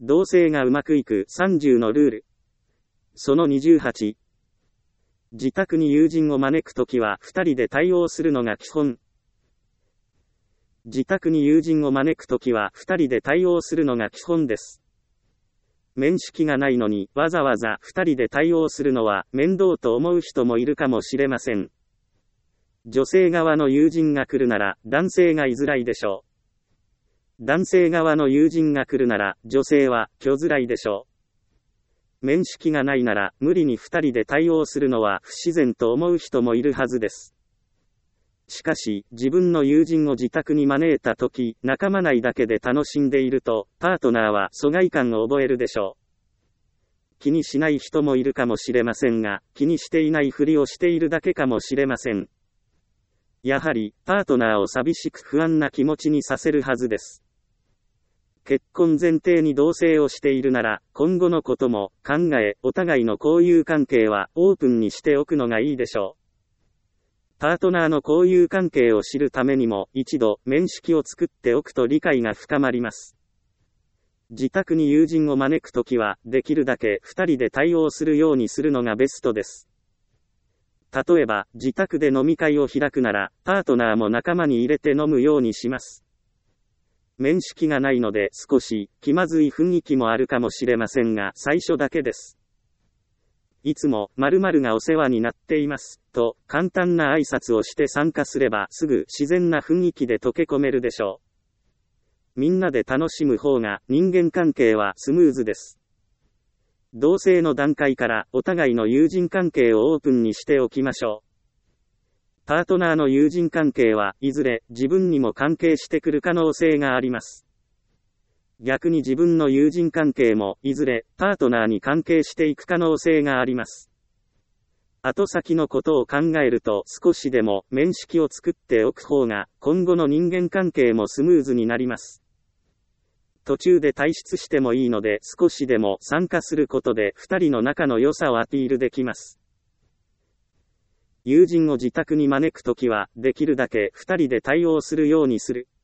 同棲がうまくいく30のルール。その28。自宅に友人を招くときは2人で対応するのが基本。自宅に友人を招くときは2人で対応するのが基本です。面識がないのにわざわざ2人で対応するのは面倒と思う人もいるかもしれません。女性側の友人が来るなら男性が居づらいでしょう。男性側の友人が来るなら女性は来づらいでしょう。面識がないなら無理に2人で対応するのは不自然と思う人もいるはずです。しかし、自分の友人を自宅に招いたとき、仲間内だけで楽しんでいると、パートナーは疎外感を覚えるでしょう。気にしない人もいるかもしれませんが、気にしていないふりをしているだけかもしれません。やはり、パートナーを寂しく不安な気持ちにさせるはずです。結婚前提に同棲をしているなら、今後のことも考え、お互いの交友関係はオープンにしておくのがいいでしょう。パートナーの交友関係を知るためにも一度面識を作っておくと理解が深まります。自宅に友人を招くときはできるだけ2人で対応するようにするのがベストです。例えば自宅で飲み会を開くならパートナーも仲間に入れて飲むようにします。面識がないので少し気まずい雰囲気もあるかもしれませんが最初だけです。いつも〇〇がお世話になっていますと簡単な挨拶をして参加すればすぐ自然な雰囲気で溶け込めるでしょう。みんなで楽しむ方が人間関係はスムーズです。同棲の段階からお互いの友人関係をオープンにしておきましょう。パートナーの友人関係はいずれ自分にも関係してくる可能性があります。逆に自分の友人関係もいずれパートナーに関係していく可能性があります。後先のことを考えると少しでも面識を作っておく方が今後の人間関係もスムーズになります。途中で退出してもいいので少しでも参加することで2人の仲の良さをアピールできます。友人を自宅に招くときはできるだけ2人で対応するようにする。